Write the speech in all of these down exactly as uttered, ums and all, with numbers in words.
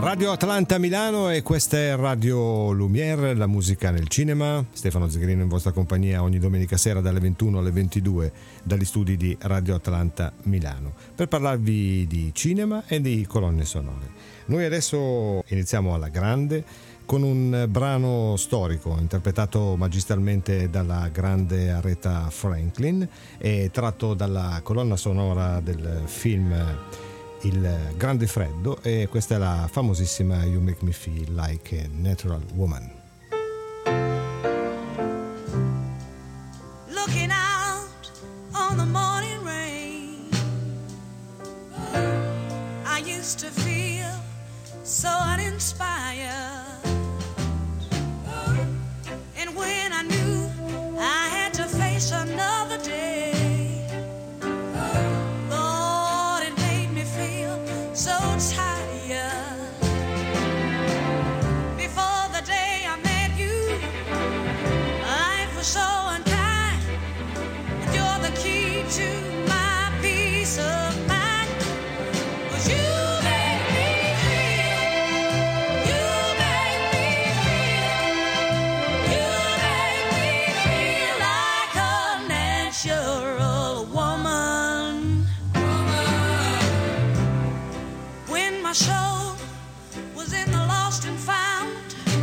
Radio Atlanta Milano e questa è Radio Lumière, la musica nel cinema. Stefano Zegherino in vostra compagnia ogni domenica sera dalle ventuno alle ventidue dagli studi di Radio Atlanta Milano per parlarvi di cinema e di colonne sonore. Noi adesso iniziamo alla grande con un brano storico interpretato magistralmente dalla grande Aretha Franklin e tratto dalla colonna sonora del film Il Grande Freddo, e questa è la famosissima You Make Me Feel Like a Natural Woman. Looking out on the morning rain, I used to feel so uninspired, and when I knew I had to face another day, so tired. Before the day I met you, life was so unkind, but you're the key to my peace of mind. 'Cause you make me feel, you make me feel, you make me feel like a natural woman. My soul was in the lost and found.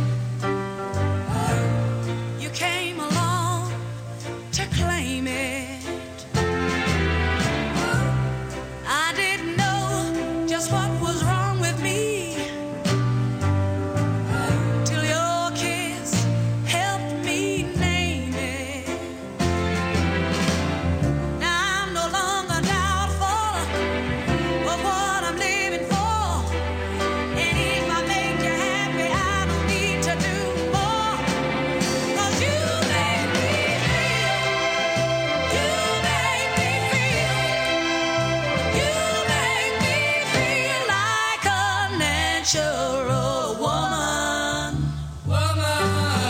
You came along to claim it. I didn't know just what was wrong with me till your kiss helped me name it. Now I'm no longer doubtful of what I'm living for. Natural woman, woman.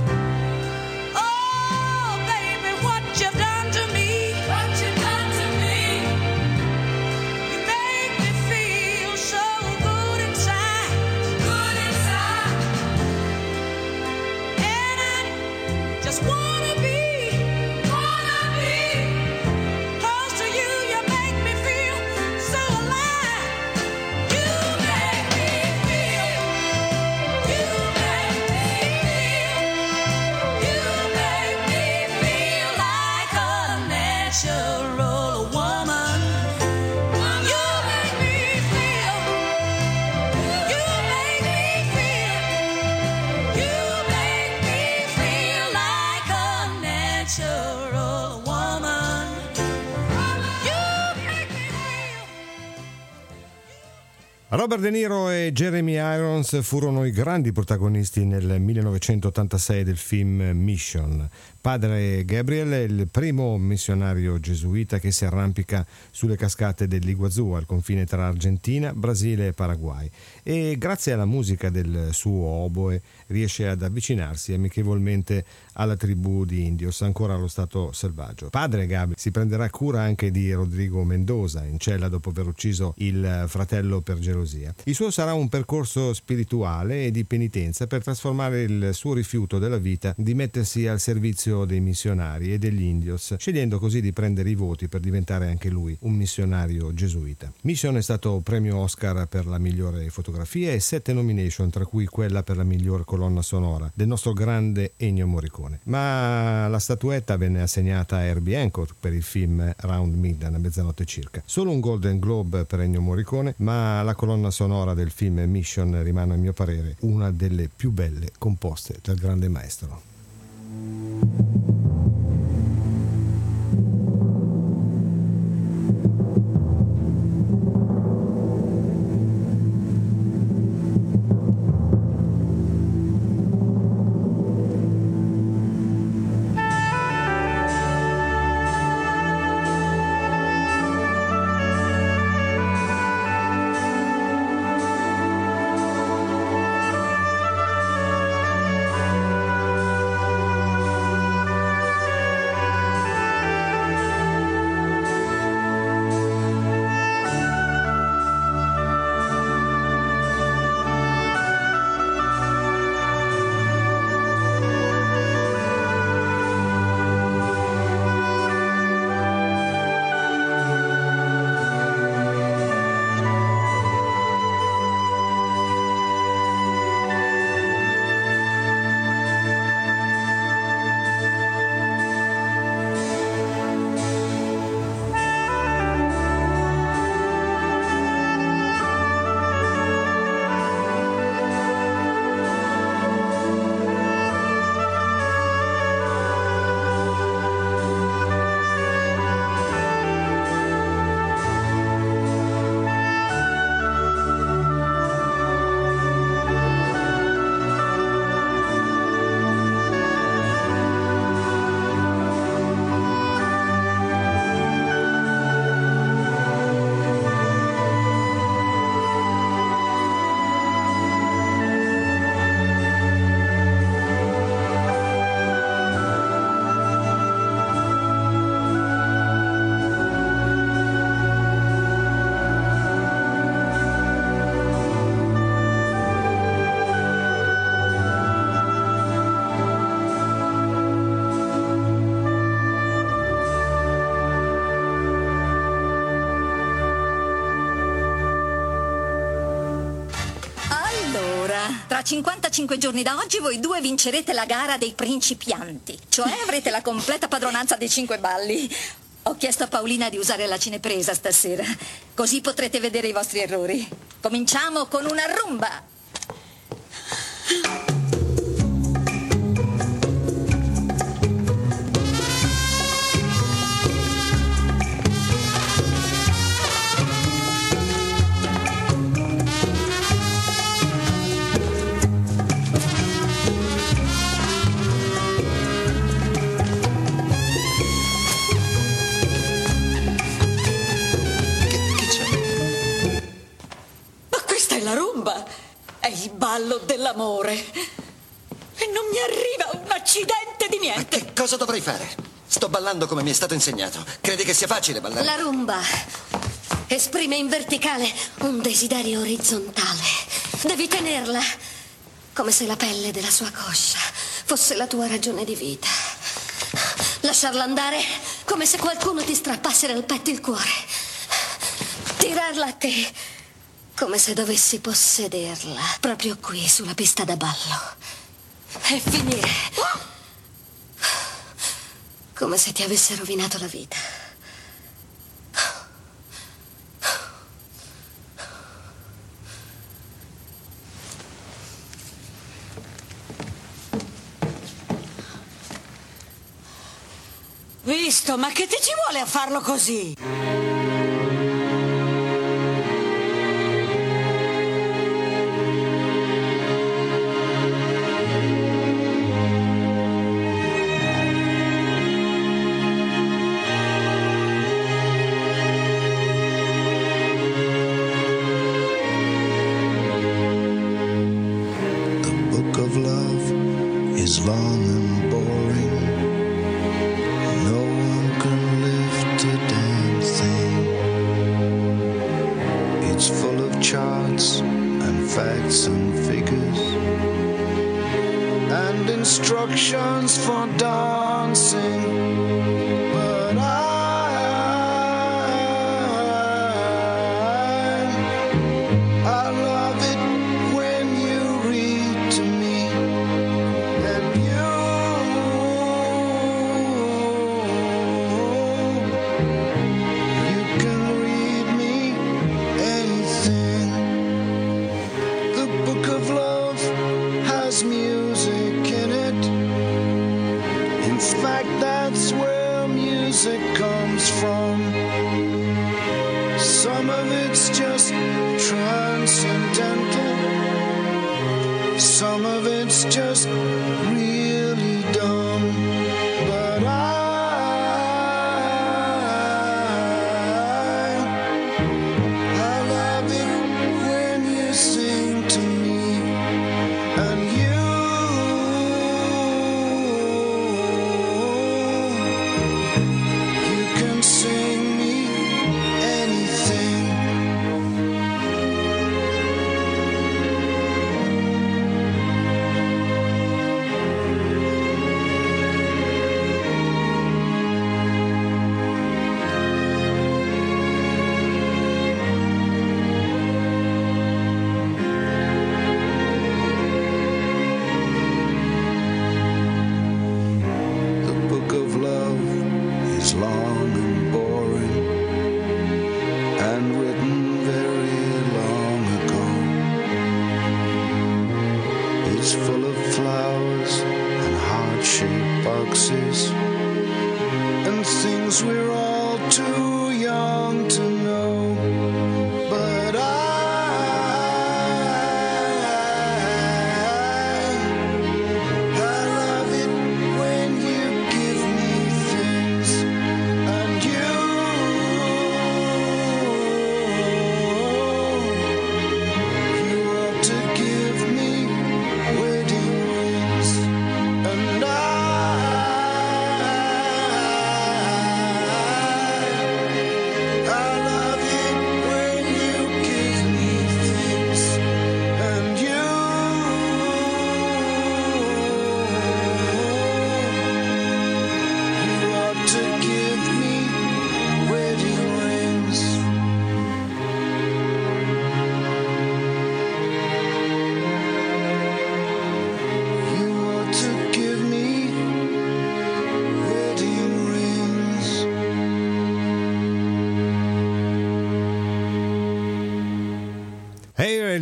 Oh, baby, what you've done to me, what you've done to me. You make me feel so good inside, good inside. And I just wanna be, wanna be close to you. You make me feel so alive. You make me natural woman. You make me feel, you make me feel, you make me feel like a natural woman. You make me feel. Robert De Niro e Jeremy Irons furono i grandi protagonisti nel millenovecentottantasei del film Mission. Padre Gabriel è il primo missionario gesuita che si arrampica sulle cascate dell'Iguazú al confine tra Argentina, Brasile e Paraguay, e grazie alla musica del suo oboe riesce ad avvicinarsi amichevolmente alla tribù di indios ancora allo stato selvaggio. Padre Gabriel si prenderà cura anche di Rodrigo Mendoza, in cella dopo aver ucciso il fratello per gelosia. Il suo sarà un percorso spirituale e di penitenza per trasformare il suo rifiuto della vita di mettersi al servizio dei missionari e degli indios, scegliendo così di prendere i voti per diventare anche lui un missionario gesuita. Mission è stato premio Oscar per la migliore fotografia e sette nomination, tra cui quella per la miglior colonna sonora del nostro grande Ennio Morricone. Ma la statuetta venne assegnata a Herbie Hancock per il film Round Midnight, a mezzanotte circa. Solo un Golden Globe per Ennio Morricone, ma la colonna sonora del film Mission rimane a mio parere una delle più belle composte dal grande maestro. Tra cinquantacinque giorni da oggi voi due vincerete la gara dei principianti, cioè avrete la completa padronanza dei cinque balli. Ho chiesto a Paolina di usare la cinepresa stasera, così potrete vedere i vostri errori. Cominciamo con una rumba. La rumba è il ballo dell'amore e non mi arriva un accidente di niente. Ma che cosa dovrei fare? Sto ballando come mi è stato insegnato. Credi che sia facile ballare? La rumba esprime in verticale un desiderio orizzontale. Devi tenerla come se la pelle della sua coscia fosse la tua ragione di vita. Lasciarla andare come se qualcuno ti strappasse dal petto il cuore. Tirarla a te come se dovessi possederla, proprio qui, sulla pista da ballo. E finire come se ti avesse rovinato la vita. Visto, ma che ti ci vuole a farlo così? Long and boring. No one can lift a damn thing. It's full of charts and facts and figures and instructions for dancing. But I, I love it when you read to me. Music in it. In fact, that's where music comes from. Some of it's just transcendental. Some of it's just really dumb. But I, I love it when you sing to me. And you, you can sing me anything.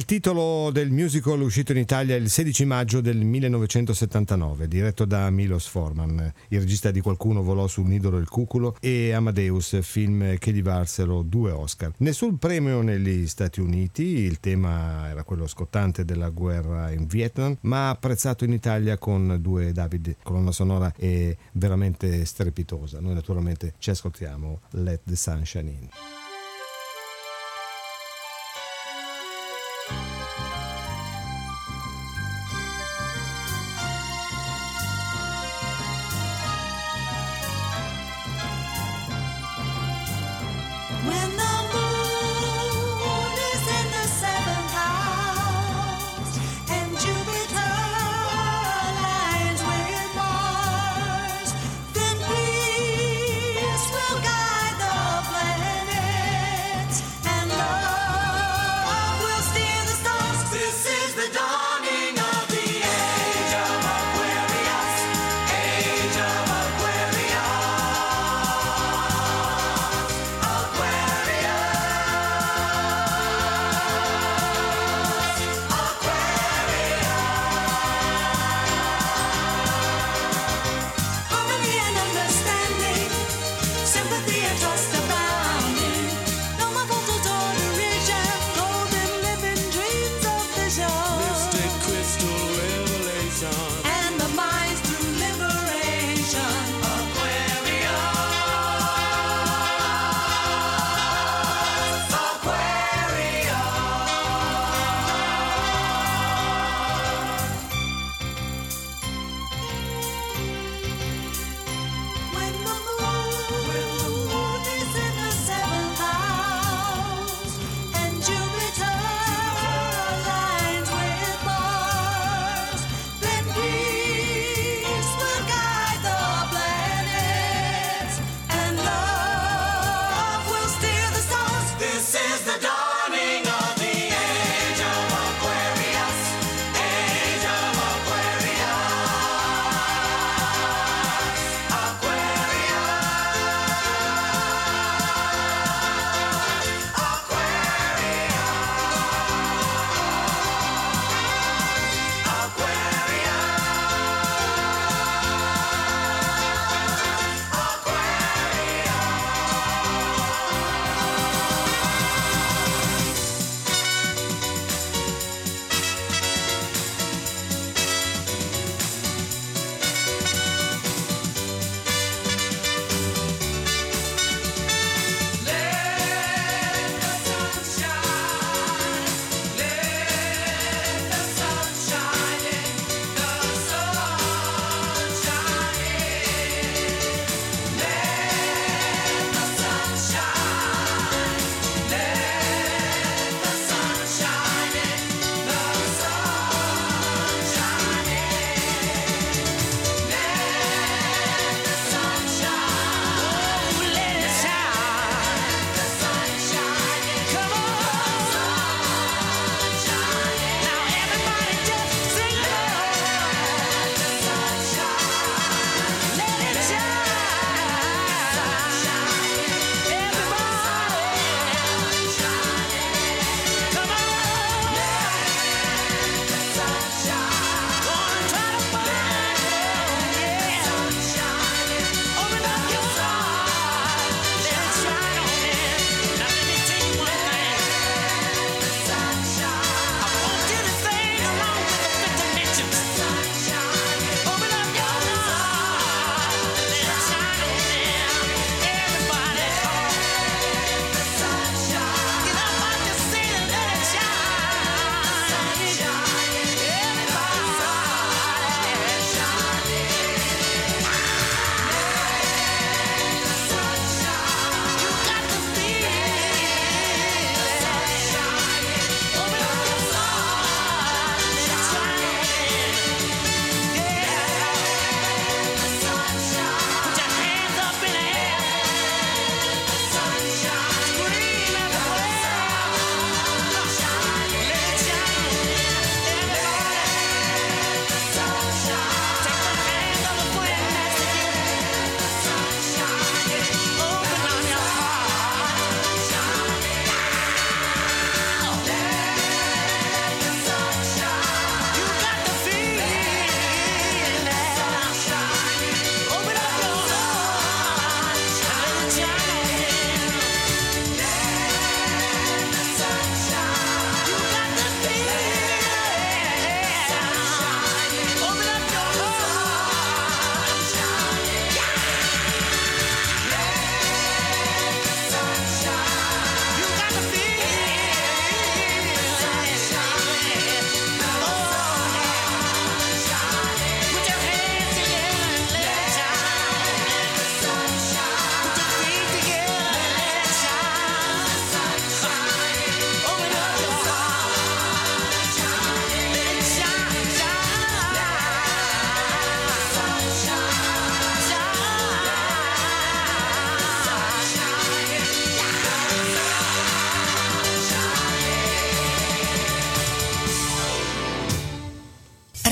titolo del musical uscito in Italia il sedici maggio del millenovecentosettantanove, diretto da Milos Forman, il regista di Qualcuno volò sul nido del cuculo, e Amadeus, film che gli valsero due Oscar. Nessun premio negli Stati Uniti, il tema era quello scottante della guerra in Vietnam, ma apprezzato in Italia con due David. Colonna sonora è veramente strepitosa. Noi naturalmente ci ascoltiamo Let the Sun Shine In. When the moon is in the seventh house and Jupiter aligns with Mars, then peace will guide the planet.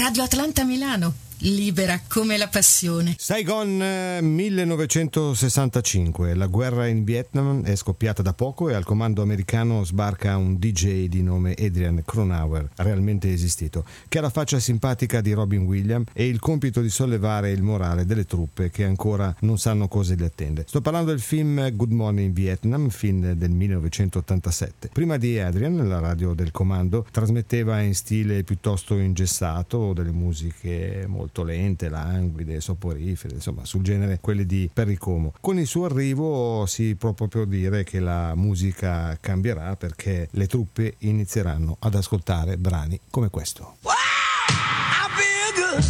Radio Atlanta Milano, libera come la passione. Saigon eh, millenovecentosessantacinque, la guerra in Vietnam è scoppiata da poco e al comando americano sbarca un D J di nome Adrian Cronauer, realmente esistito, che ha la faccia simpatica di Robin Williams e il compito di sollevare il morale delle truppe che ancora non sanno cosa li attende. Sto parlando del film Good Morning Vietnam, film del millenovecentottantasette. Prima di Adrian, la radio del comando trasmetteva in stile piuttosto ingessato delle musiche molto lente, languide, soporifere, insomma sul genere quelle di Perry Como. Con il suo arrivo si può proprio dire che la musica cambierà, perché le truppe inizieranno ad ascoltare brani come questo. Wow, I feel good.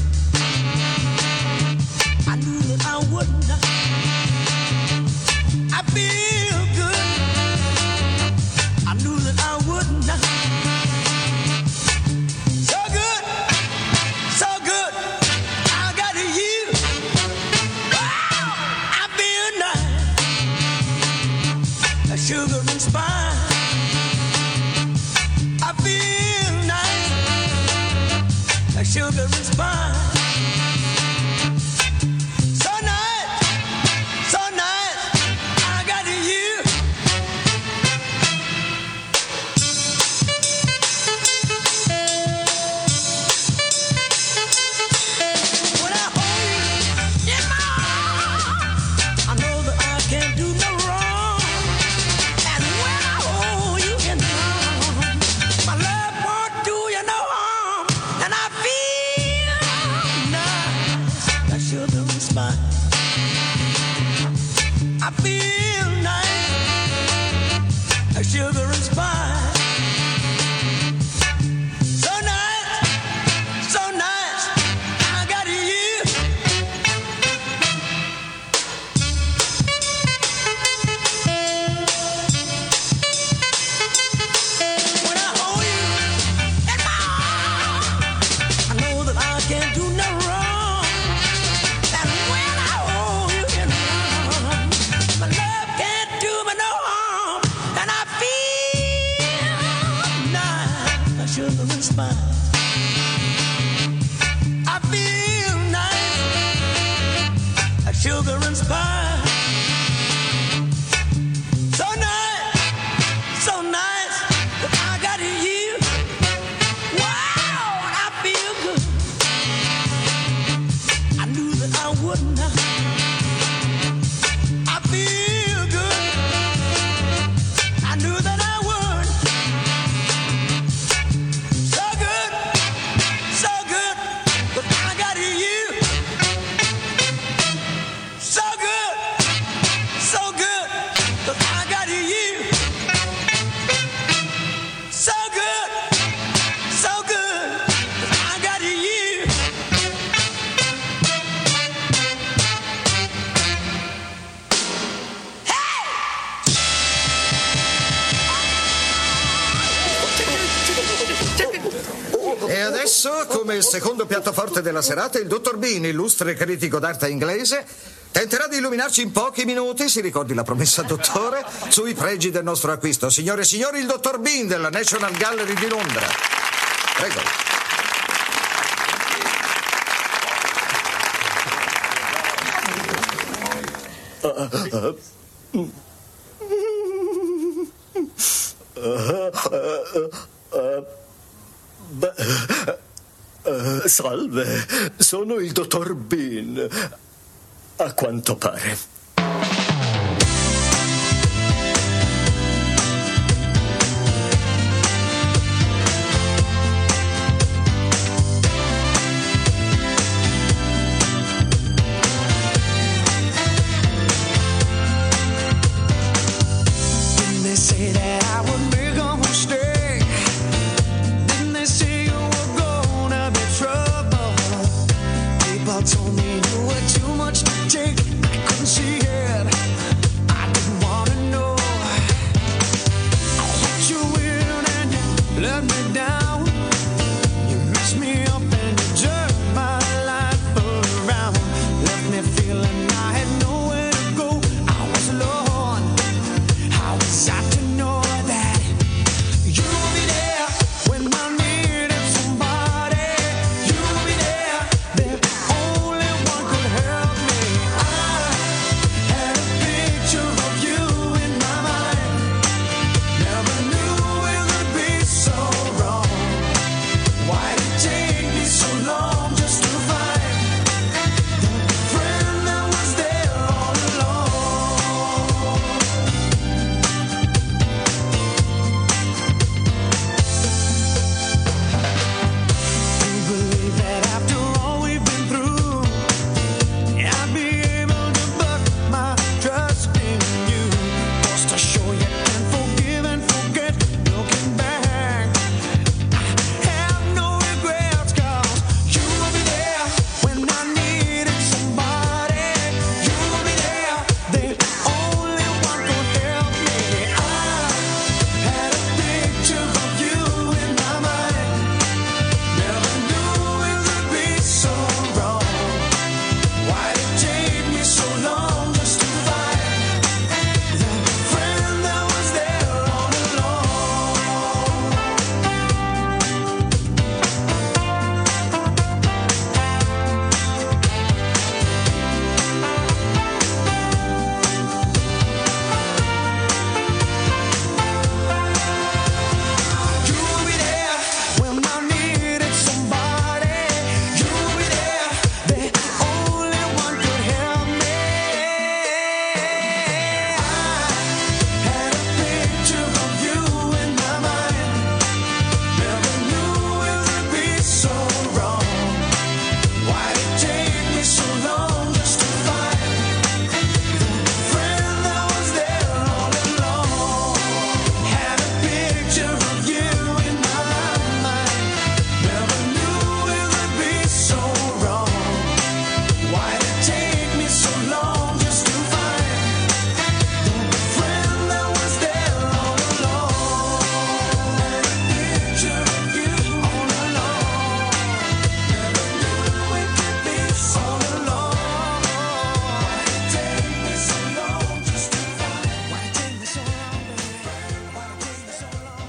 I knew that I wouldn't. I feel good. I knew that I wouldn't. So good, so good. I got you. Wow, I feel nice. A sugar and spice. I feel nice. A sugar and spice. So nice, so nice. I got you. When I hold you in my arms, I know that I can't do no wrong. And when I hold you in my arms, my love won't do you no harm. And I feel nice, that sugar and spice. I feel nice, that sugar and spice. So nice, so nice, I got you. When I hold you in my arms, I know that I can't do no wrong. And when I hold you in my arms, my love can't do me no harm. And I feel nice, I sugar and spice. I feel nice, a sugar and spice. So nice, so nice, that I got you. Wow, I feel good. I knew that I wouldn't. I feel good. I knew that I would. So good, so good, but I got you. So good, so good, but I got you. So good, so good, but I got you. E adesso, come il secondo piatto forte della serata, il dottor Bean, illustre critico d'arte inglese, tenterà di illuminarci in pochi minuti, si ricordi la promessa, dottore, sui pregi del nostro acquisto. Signore e signori, il dottor Bean della National Gallery di Londra. Prego. Uh, salve, sono il dottor Bean, a quanto pare. Didn't they say that I would make a mistake? Didn't they say you were gonna be trouble? People told me you were too much to take. I couldn't see it. I didn't wanna know. I let you in and you let me down. You messed me up and you turned my life around. Left me feeling I had nowhere to go. I was alone. How was I to know?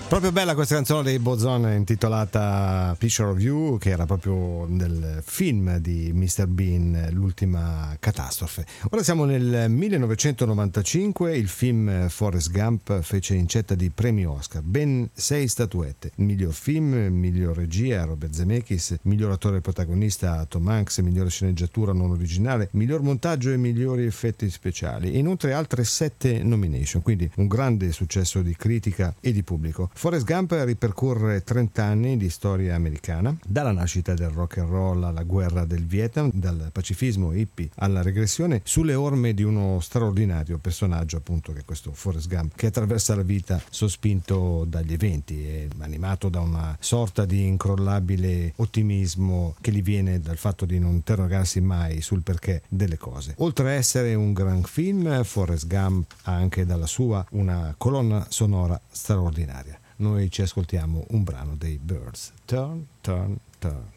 Proprio bella questa canzone dei Boson intitolata Picture of You, che era proprio nel film di mister Bean, L'ultima catastrofe. Ora siamo nel millenovecentonovantacinque, il film Forrest Gump fece incetta di premi Oscar, ben sei statuette: miglior film, miglior regia Robert Zemeckis, miglior attore protagonista Tom Hanks, migliore sceneggiatura non originale, miglior montaggio e migliori effetti speciali, e inoltre altre sette nomination, quindi un grande successo di critica e di pubblico. Forrest Gump ripercorre trenta anni di storia americana, dalla nascita del rock and roll alla guerra del Vietnam, dal pacifismo hippie alla regressione, sulle orme di uno straordinario personaggio, appunto, che è questo Forrest Gump, che attraversa la vita sospinto dagli eventi e animato da una sorta di incrollabile ottimismo che gli viene dal fatto di non interrogarsi mai sul perché delle cose. Oltre a essere un gran film, Forrest Gump ha anche dalla sua una colonna sonora straordinaria. Noi ci ascoltiamo un brano dei Birds, Turn, Turn, Turn.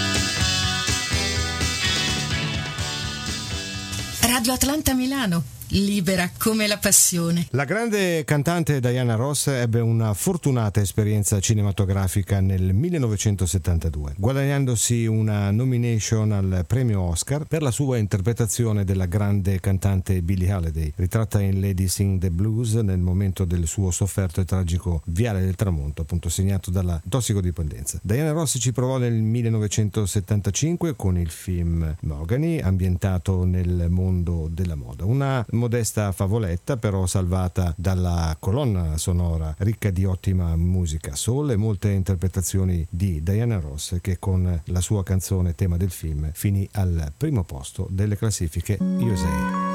Radio Atlanta Milano, libera come la passione. La grande cantante Diana Ross ebbe una fortunata esperienza cinematografica nel millenovecentosettantadue, guadagnandosi una nomination al premio Oscar per la sua interpretazione della grande cantante Billie Holiday, ritratta in Lady Sing the Blues nel momento del suo sofferto e tragico viale del tramonto, appunto segnato dalla tossicodipendenza. Diana Ross ci provò nel millenovecentosettantacinque con il film Mahogany, ambientato nel mondo della moda. Una modesta favoletta, però salvata dalla colonna sonora ricca di ottima musica soul e molte interpretazioni di Diana Ross, che con la sua canzone tema del film finì al primo posto delle classifiche U S A.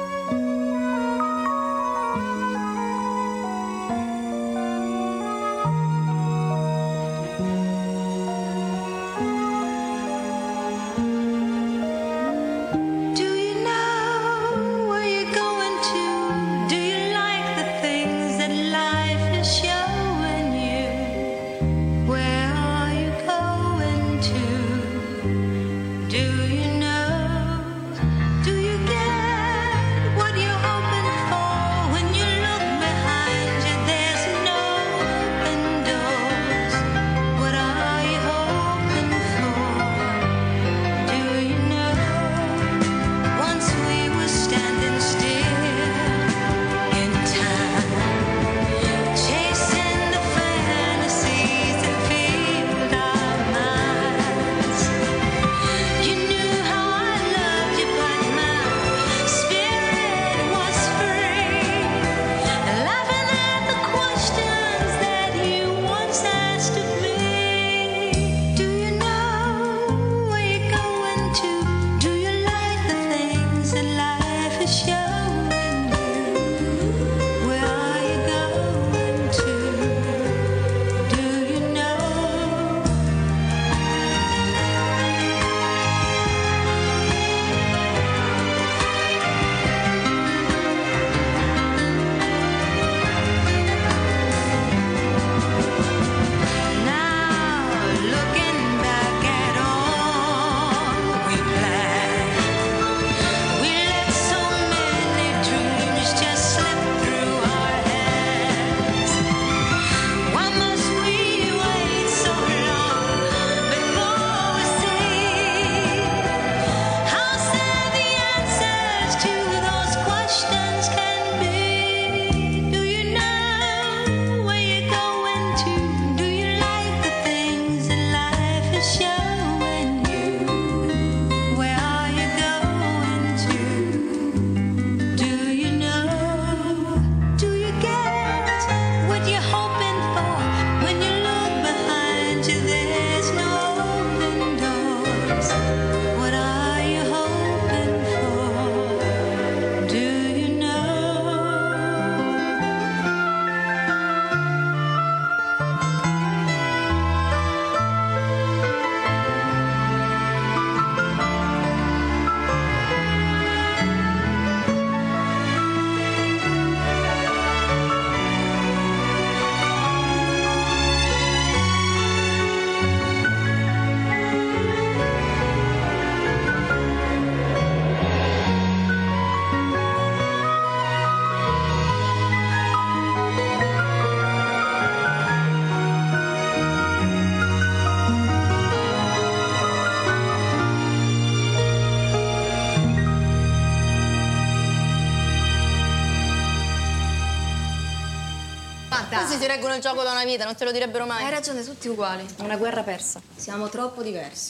Questi si reggono il gioco da una vita, non te lo direbbero mai. Hai ragione, tutti uguali. È una guerra persa. Siamo troppo diversi.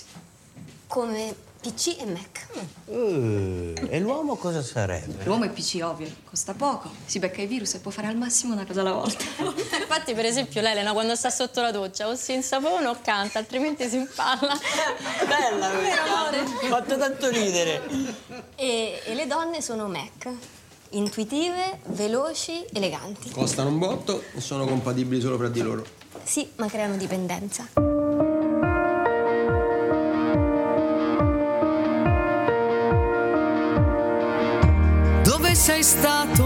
Come P C e Mac. Uh, e l'uomo cosa sarebbe? L'uomo è P C, ovvio. Costa poco, si becca i virus e può fare al massimo una cosa alla volta. Infatti, per esempio, l'Elena quando sta sotto la doccia o si insapona o canta, altrimenti si impalla. Bella questa! Fatto tanto ridere. E, e le donne sono Mac. Intuitive, veloci, eleganti. Costano un botto e sono compatibili solo fra di loro. Sì, ma creano dipendenza. Dove sei stato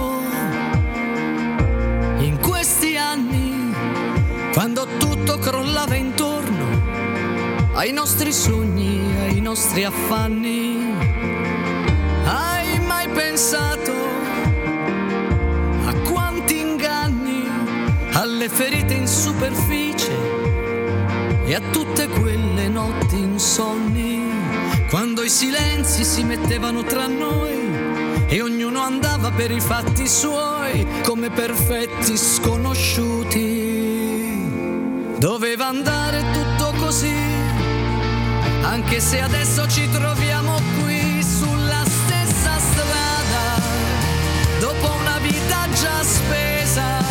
in questi anni, quando tutto crollava intorno ai nostri sogni, ai nostri affanni? Hai mai pensato alle ferite in superficie e a tutte quelle notti insonni, quando i silenzi si mettevano tra noi e ognuno andava per i fatti suoi come perfetti sconosciuti. Doveva andare tutto così, anche se adesso ci troviamo qui sulla stessa strada, dopo una vita già spesa.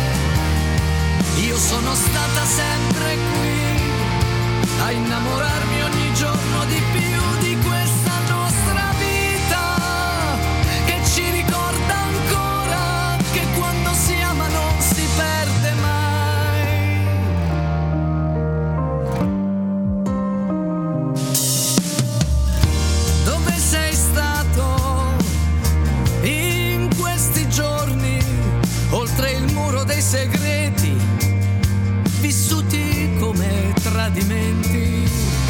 Io sono stata sempre qui a innamorarmi ogni giorno di più di questa nostra vita, che ci ricorda ancora che quando si ama non si perde mai. Dove sei stato in questi giorni, oltre il muro dei segreti, vissuti come tradimenti?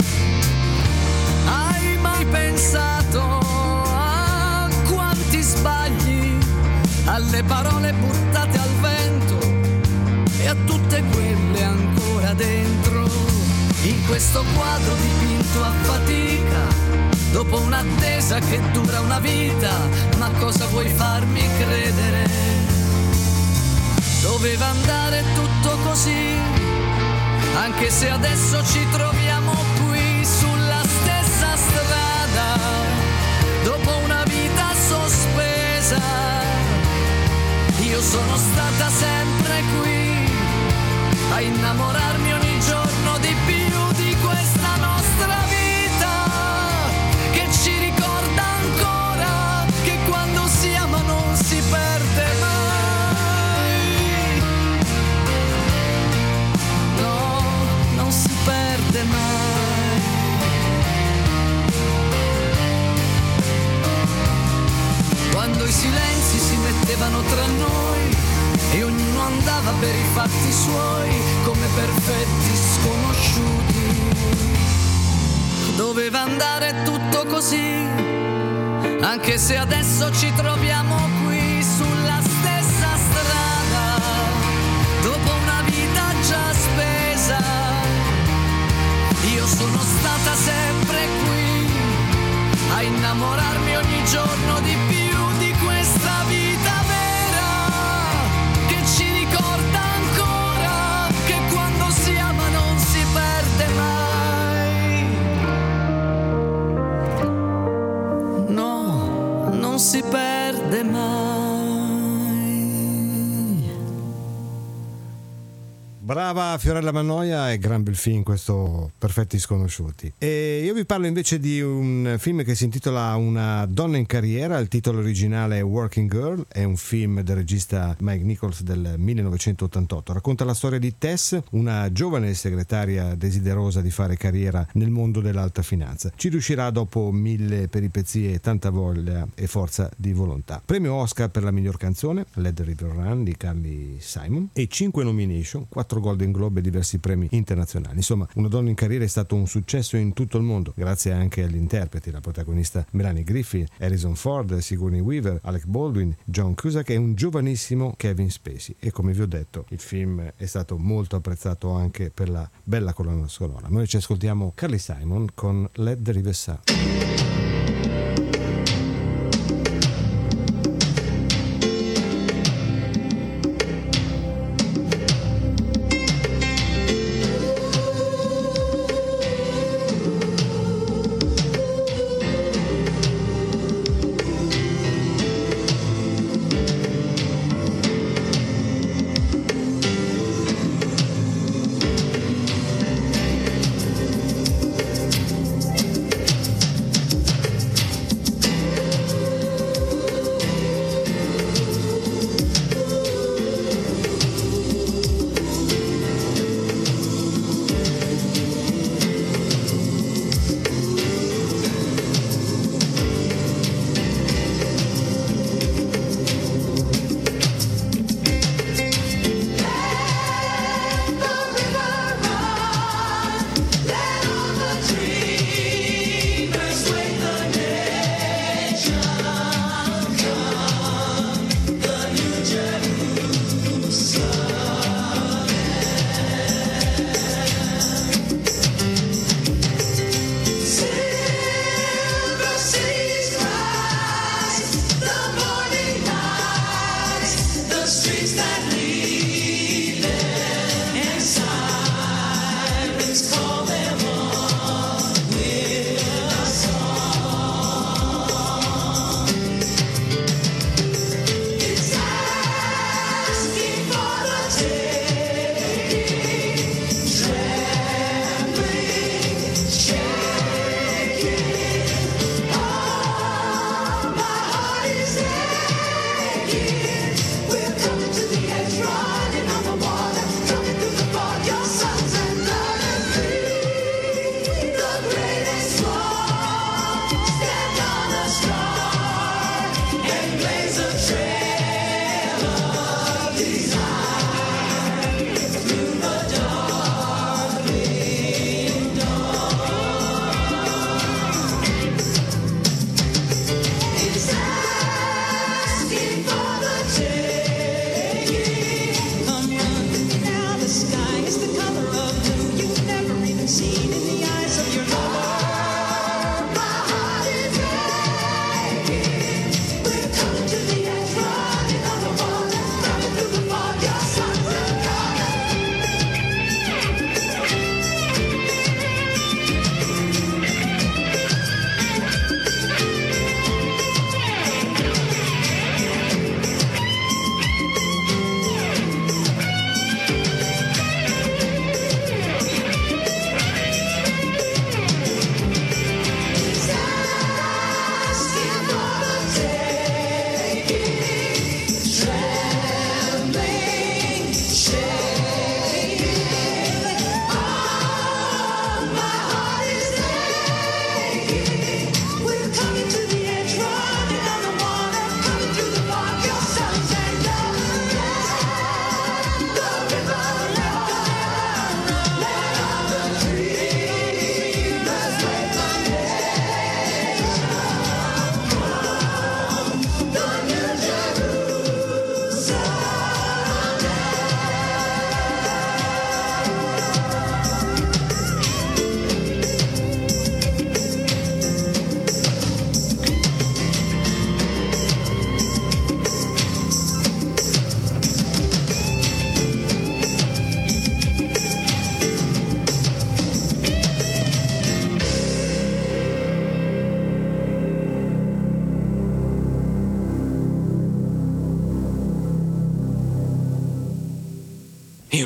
Hai mai pensato a quanti sbagli, alle parole buttate al vento e a tutte quelle ancora dentro, in questo quadro dipinto a fatica, dopo un'attesa che dura una vita? Ma cosa vuoi farmi credere? Doveva andare tutto così, anche se adesso ci troviamo qui sulla stessa strada, dopo una vita sospesa. Io sono stata sempre qui a innamorarmi ogni giorno di più di questa nostra vita, che ci ricorda ancora che quando si ama non si perde mai. Non si perde mai. Quando i silenzi si mettevano tra noi e ognuno andava per i fatti suoi come perfetti sconosciuti. Doveva andare tutto così, anche se adesso ci troviamo qui sulla stessa strada, dopo una vita già spesa. Io sono stata sempre qui a innamorarmi ogni giorno di più di questa vita vera, che ci ricorda ancora che quando si ama non si perde mai. No, non si perde mai. Brava Fiorella Mannoia, e gran bel film questo, Perfetti Sconosciuti. E io vi parlo invece di un film che si intitola Una donna in carriera. Il titolo originale è Working Girl, è un film del regista Mike Nichols del millenovecentottantotto. Racconta la storia di Tess, una giovane segretaria desiderosa di fare carriera nel mondo dell'alta finanza. Ci riuscirà dopo mille peripezie e tanta voglia e forza di volontà. Premio Oscar per la miglior canzone, Let the River Run di Carly Simon, e cinque nomination, quattro Golden Globe e diversi premi internazionali. Insomma, Una donna in carriera è stato un successo in tutto il mondo, grazie anche agli interpreti, la protagonista Melanie Griffith, Harrison Ford, Sigourney Weaver, Alec Baldwin, John Cusack e un giovanissimo Kevin Spacey. E come vi ho detto, il film è stato molto apprezzato anche per la bella colonna sonora. Noi ci ascoltiamo Carly Simon con Let the River Run.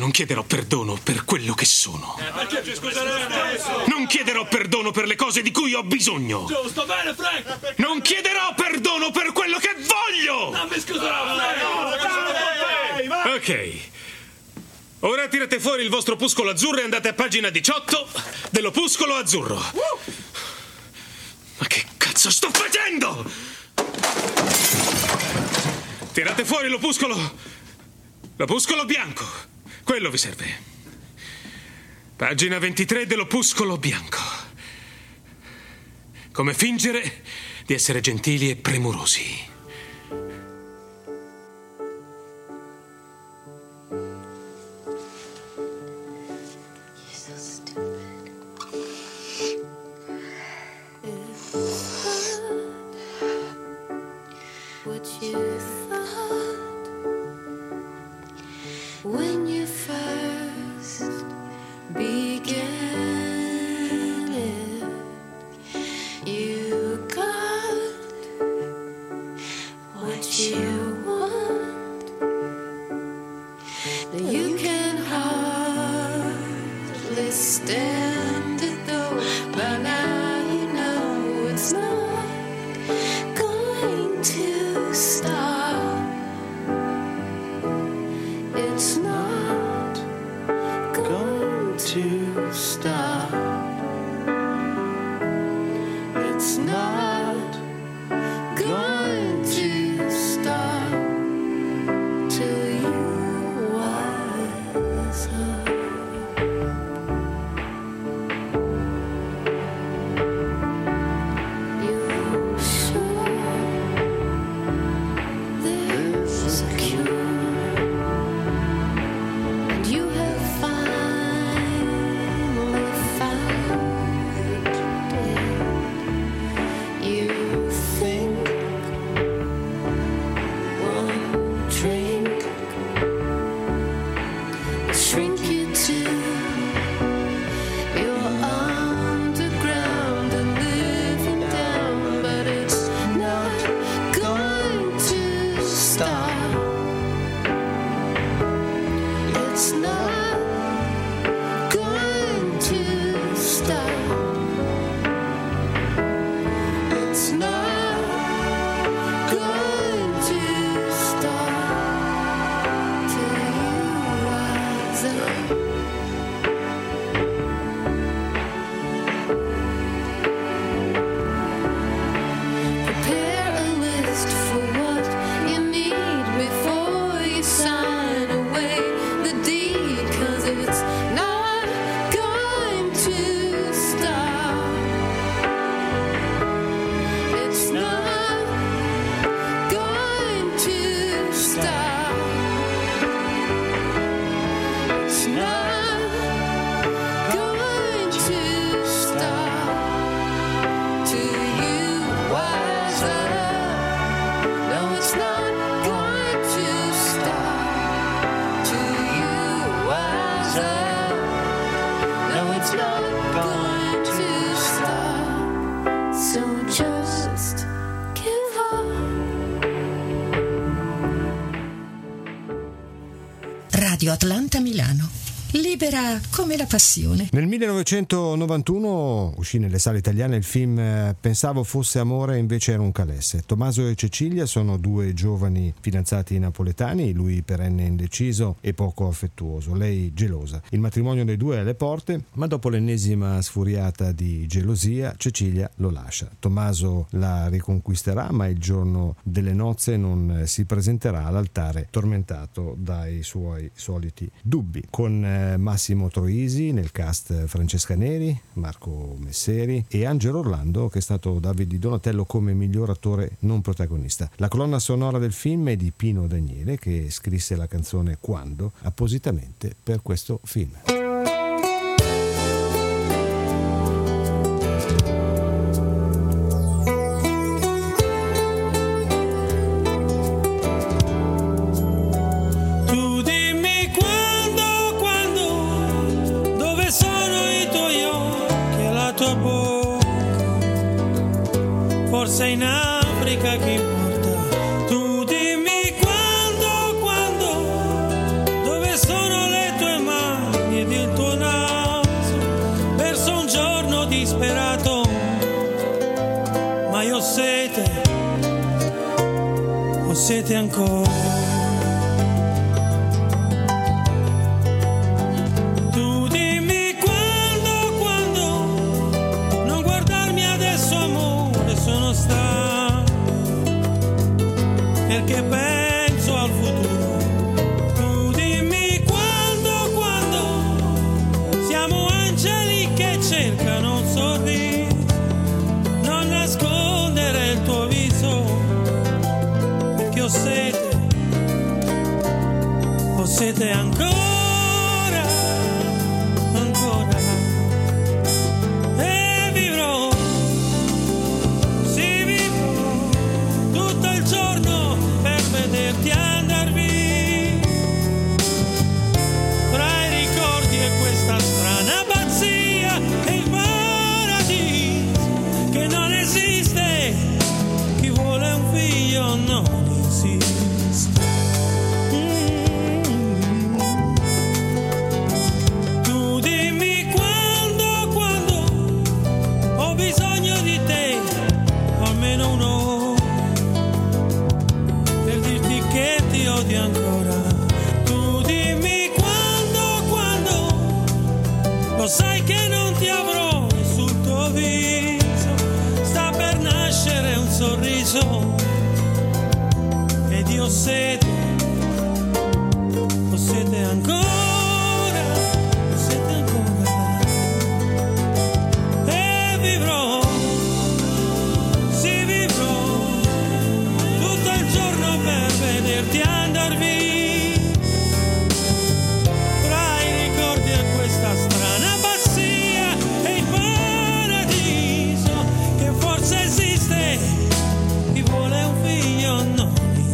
non chiederò perdono per quello che sono. Eh, perché ci scuseremo adesso? Non chiederò perdono per le cose di cui ho bisogno. Giusto, bene, Frank! Non chiederò perdono per quello che voglio! Non mi scuserò, Frank! Ok. Ora tirate fuori il vostro opuscolo azzurro e andate a pagina diciotto dell'opuscolo azzurro. Ma che cazzo sto facendo? Tirate fuori l'opuscolo. L'opuscolo bianco. Quello vi serve. Pagina ventitré dell'opuscolo bianco. Come fingere di essere gentili e premurosi. When you first began it, you got what you want. You can hardly stand it though. By now you know it's not going to stop. It's not going to stop. It's not going to stop till you wise up. You're sure there's a cure. You have finally found it. You think one drink will shrink you to your underground and living down, but it's not going to stop. It's not going to stop. It's not going to stop till you rise up. Prepare a list for what you need before you sign away the deed, 'cause it's not going to stop. It's not going to stop. It's not going to stop till you wise up. No, it's not going to stop till you wise up. No, it's not going to stop. So just give up. Radio Atlanta Milano. Libera come la passione. Nel millenovecentonovantuno uscì nelle sale italiane il film eh, Pensavo fosse amore, invece era un calesse. Tommaso e Cecilia sono due giovani fidanzati napoletani, lui perenne indeciso e poco affettuoso, lei gelosa. Il matrimonio dei due è alle porte, ma dopo l'ennesima sfuriata di gelosia Cecilia lo lascia. Tommaso la riconquisterà, ma il giorno delle nozze non si presenterà all'altare, tormentato dai suoi soliti dubbi. Con eh, Massimo Troisi nel cast, Francesca Neri, Marco Messeri e Angelo Orlando, che è stato Davide Di Donatello come miglior attore non protagonista. La colonna sonora del film è di Pino Daniele, che scrisse la canzone Quando appositamente per questo film. Tu dimmi quando, quando, dove sono i tuoi occhi e la tua bocca, forse in Africa chi importa. Tu dimmi quando, quando, dove sono le tue siete ancora. Tu dimmi quando, quando, non guardarmi adesso amore, sono stanco, perché penso al futuro. Tu dimmi quando, quando, siamo angeli che cercano un sorriso, non nascondere il tuo viso. Ho sete, ho sete ancora, ancora, e vivrò, sì vivrò, tutto il giorno per vederti andar via, tra i ricordi e questa strana pazzia, e il paradiso che non esiste, chi vuole un figlio no. Tu dimmi quando, quando ho bisogno di te, almeno un'ora, per dirti che ti odio ancora. Tu dimmi quando, quando lo sai che non ti avrò, e sul tuo viso sta per nascere un sorriso. Io ho sete, ho sete ancora, ho sete ancora, e vivrò, sì vivrò, tutto il giorno per vederti andar via, fra i ricordi e questa strana pazzia, e il paradiso che forse esiste, chi vuole un figlio no.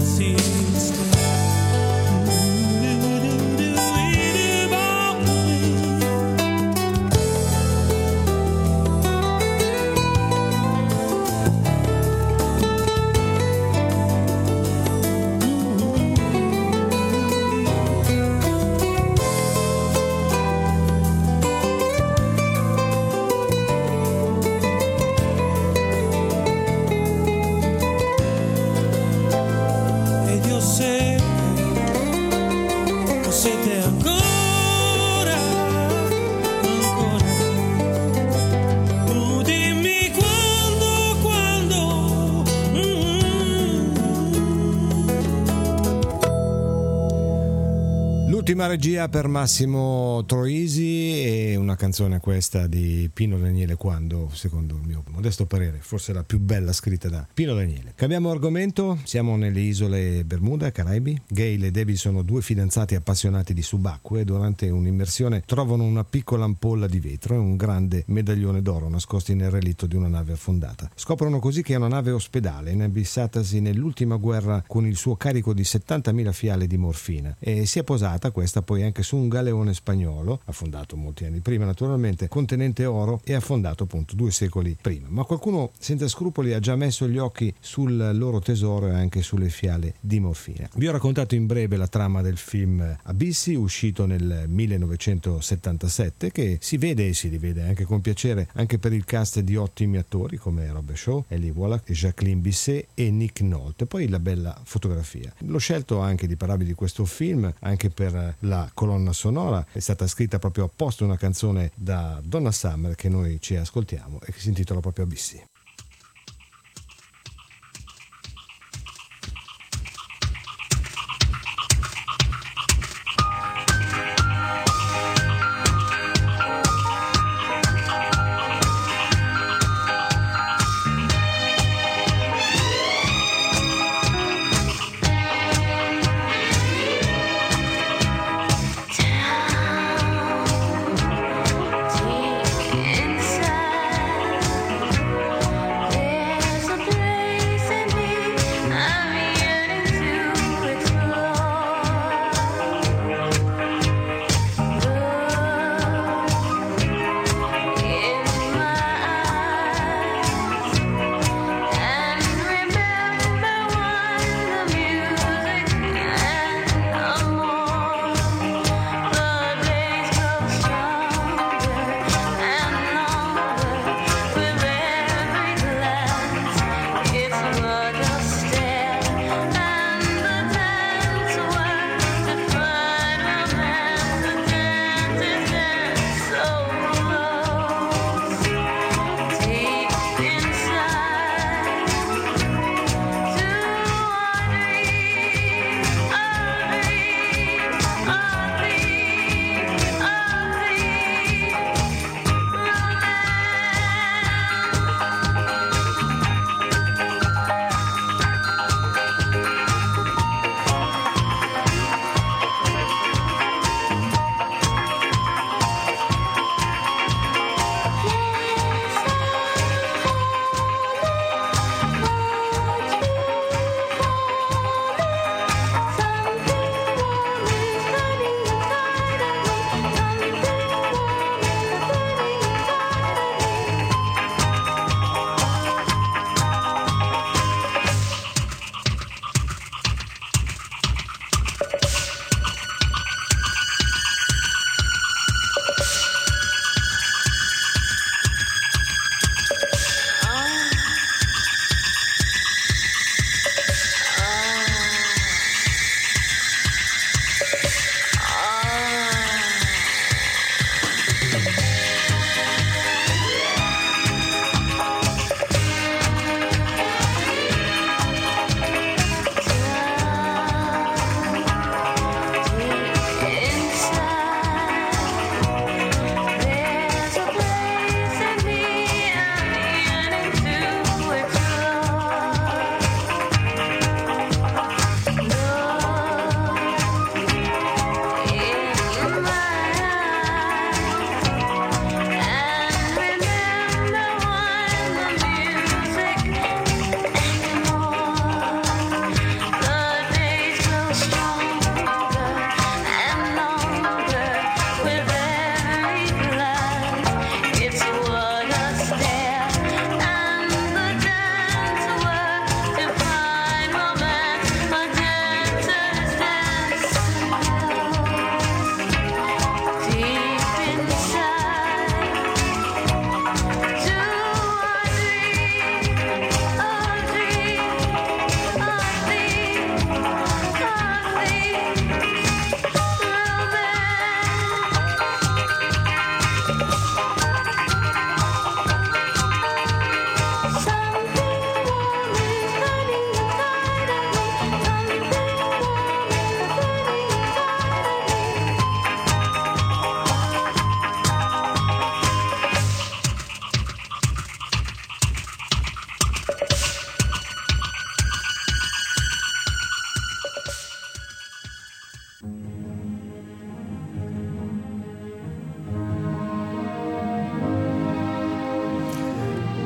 Ultima regia per Massimo Troisi, e una canzone questa di Pino Daniele, quando, secondo il mio modesto parere, forse la più bella scritta da Pino Daniele. Cambiamo argomento, siamo nelle isole Bermuda, Caraibi. Gail e David sono due fidanzati appassionati di subacquee. Durante un'immersione trovano una piccola ampolla di vetro e un grande medaglione d'oro nascosti nel relitto di una nave affondata. Scoprono così che è una nave ospedale inabissatasi nell'ultima guerra con il suo carico di settantamila fiale di morfina, e si è posata questa poi anche su un galeone spagnolo, affondato molti anni prima naturalmente, contenente oro e affondato appunto due secoli prima. Ma qualcuno senza scrupoli ha già messo gli occhi sul loro tesoro e anche sulle fiale di morfina. Vi ho raccontato in breve la trama del film Abissi, uscito nel millenovecentosettantasette, che si vede e si rivede anche con piacere anche per il cast di ottimi attori come Robert Shaw, Eli Wallach, Jacqueline Bisset e Nick Nolte, e poi la bella fotografia. L'ho scelto anche di parlarvi di questo film anche per la colonna sonora. È stata scritta proprio apposta una canzone da Donna Summer che noi ci ascoltiamo e che si intitola proprio Abissi. Inside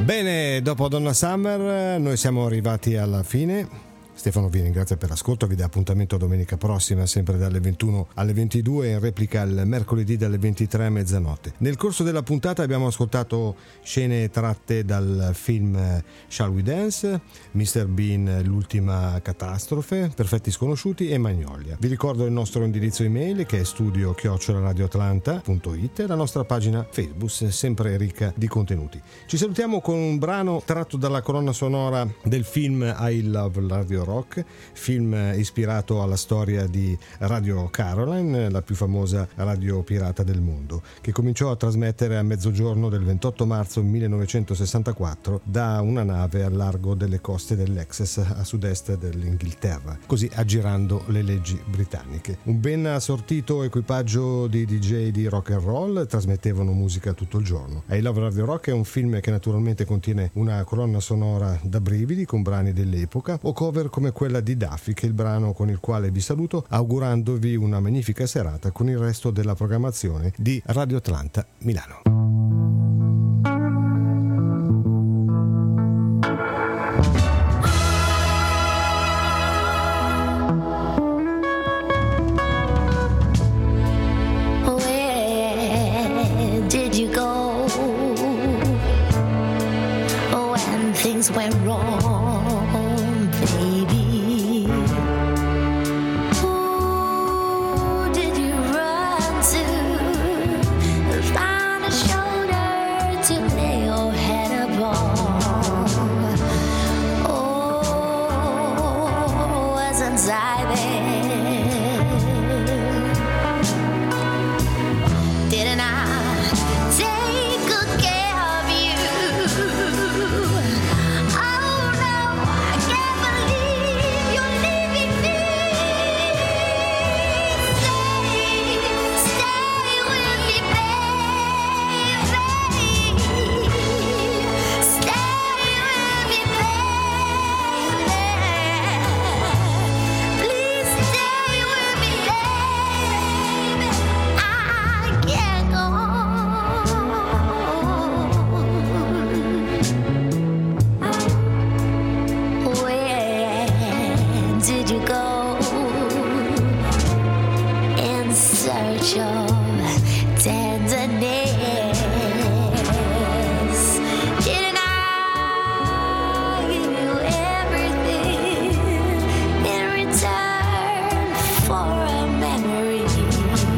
Bene, dopo Donna Summer noi siamo arrivati alla fine. Stefano vi ringrazia per l'ascolto, vi dà appuntamento domenica prossima sempre dalle ventuno alle ventidue, in replica il mercoledì dalle ventitré a mezzanotte. Nel corso della puntata abbiamo ascoltato scene tratte dal film Shall We Dance, mister Bean, L'ultima catastrofe, Perfetti sconosciuti e Magnolia. Vi ricordo il nostro indirizzo email che è studio chiocciola radioatlanta punto it e la nostra pagina Facebook sempre ricca di contenuti. Ci salutiamo con un brano tratto dalla colonna sonora del film I Love Radio Rock, film ispirato alla storia di Radio Caroline, la più famosa radio pirata del mondo, che cominciò a trasmettere a mezzogiorno del ventotto marzo millenovecentosessantaquattro da una nave al largo delle coste dell'Essex a sud-est dell'Inghilterra, così aggirando le leggi britanniche. Un ben assortito equipaggio di D J di rock and roll trasmettevano musica tutto il giorno. I Love Radio Rock è un film che naturalmente contiene una colonna sonora da brividi con brani dell'epoca o cover come quella di Duffy, che è il brano con il quale vi saluto, augurandovi una magnifica serata con il resto della programmazione di Radio Atlanta Milano. Where did you go when things went wrong, baby? Who did you run to? Find a shoulder to lay your head upon. Oh, wasn't I there? Didn't I take good care of you? Oh no, I can't believe you're leaving me. Stay, stay with me, baby. Stay with me, baby. Please stay with me, baby. I can't go on. Where did you go in search of tenderness? Didn't I give you everything in return for a memory?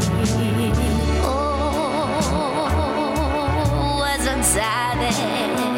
Oh, wasn't I there?